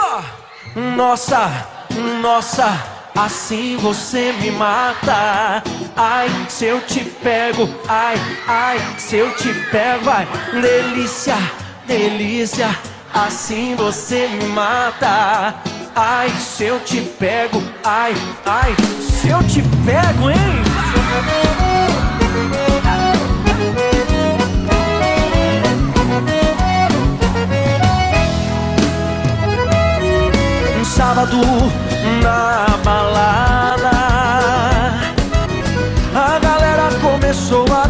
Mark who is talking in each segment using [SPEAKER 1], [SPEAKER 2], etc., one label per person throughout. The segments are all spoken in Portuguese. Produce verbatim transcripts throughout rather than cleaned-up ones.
[SPEAKER 1] Nossa, nossa, assim você me mata. Ai, se eu te pego, ai, ai, se eu te pego, ai, delícia, delícia, assim você me mata. Ai, se eu te pego, ai, ai, se eu te pego, hein? Um sábado na balada, a galera começou a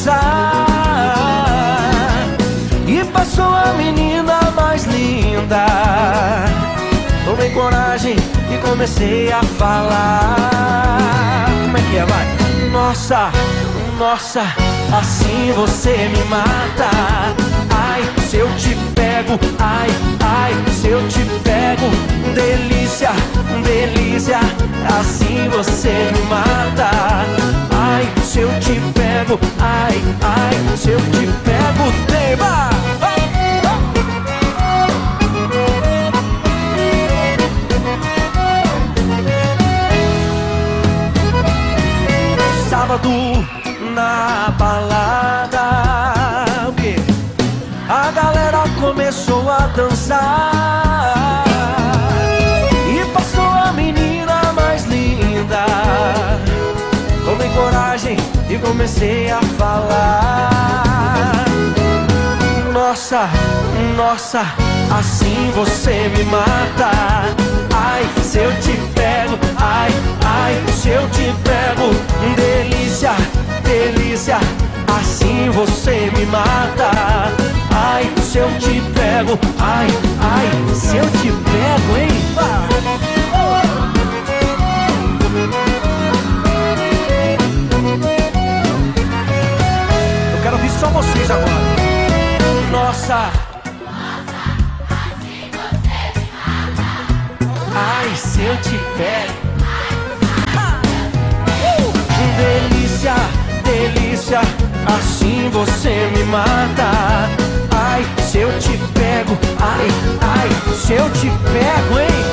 [SPEAKER 1] dançar e passou a menina mais linda. Tomei coragem e comecei a falar. Como é que é, vai? Nossa, nossa, assim você me mata. Ai, se eu te pego, ai, ai, se eu te pego, delícia, delícia, assim você me mata. Ai, se eu te pego, ai, ai, se eu te pego, tema. Sábado na balada, o quê? A galera começou a dançar e passou a menina mais linda. Tomei coragem e comecei a falar. Nossa, nossa, assim você me mata. Ai, se eu te pego, ai, ai, se eu te pego, delícia, delícia, assim você me mata. Ai, se eu te pego, ai, ai, se eu te pego, hein? Eu quero ouvir só vocês agora. Nossa, ai, se eu te pego, uh! delícia, delícia, assim você me mata. Ai, se eu te pego, ai, ai, se eu te pego, hein?